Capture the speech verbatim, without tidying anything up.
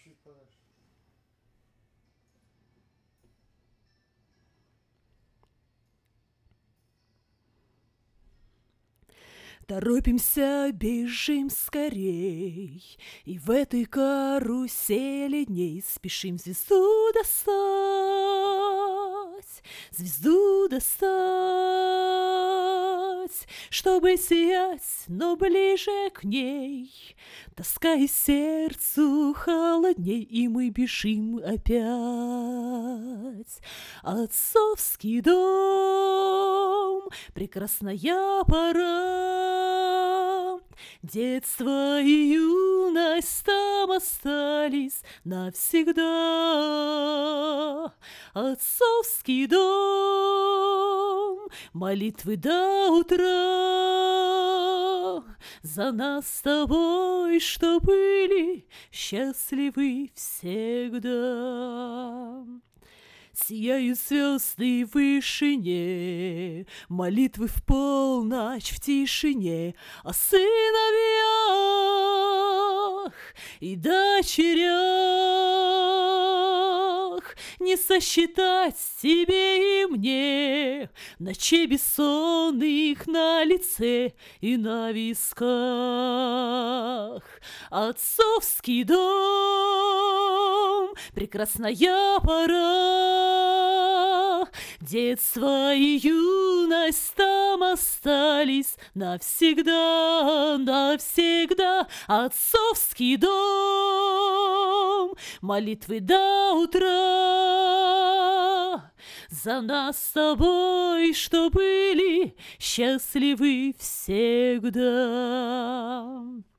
чуть подальше. Торопимся, бежим скорей, и в этой карусели дней спешим звезду достать, звезду достать, чтобы сиять, но ближе к ней. Тоска и сердцу холодней, и мы бежим опять. Отцовский дом, прекрасная пора, детство и юность там остались навсегда. Отцовский дом, молитвы до утра за нас с тобой, что были счастливы всегда. Сияют звезды в вышине, молитвы в полночь в тишине о сыновьях и дочерях. Не сосчитать тебе и мне ночей бессонных на лице и на висках. Отцовский дом, прекрасная пора, детство и юность там остались навсегда, навсегда. Отцовский дом, молитвы до утра за нас с тобой, что были счастливы всегда.